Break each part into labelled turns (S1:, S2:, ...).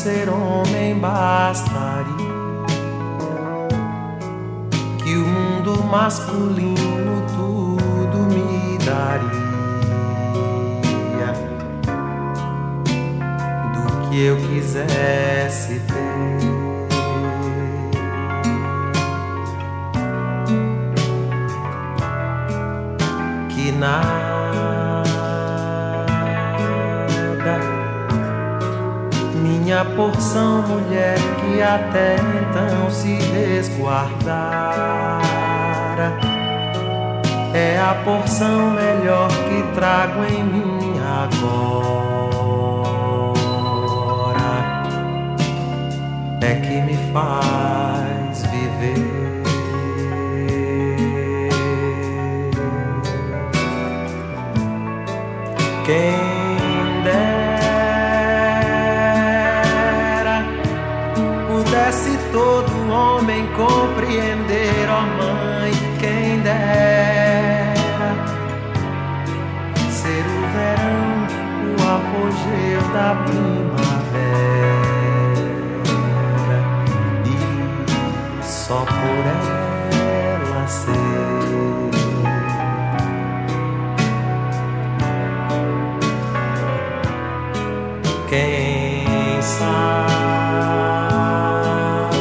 S1: ser homem bastaria, que o mundo masculino tudo me daria, do que eu quisesse ter. Que nada, minha porção, mulher, que até então se resguardara, é a porção melhor que trago em mim agora, é que me faz viver. Quem dera pudesse todo homem compreender, ó mãe, quem dera ser o verão, o apogeu da primavera, e só por ela ser. Quem sabe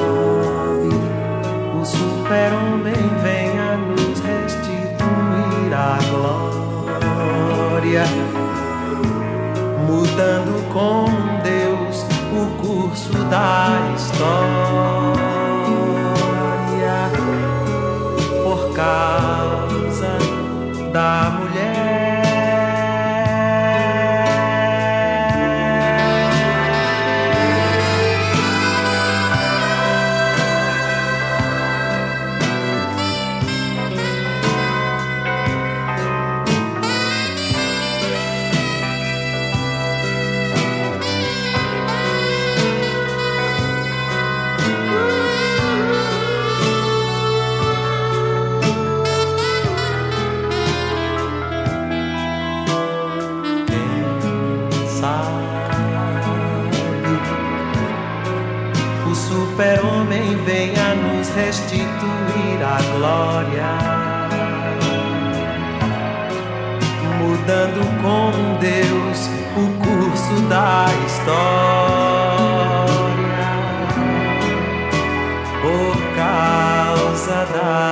S1: o super-homem venha nos restituir a glória, mudando com Deus o curso da história, por causa da mulher. O super-homem venha nos restituir a glória, mudando com Deus o curso da história, por causa da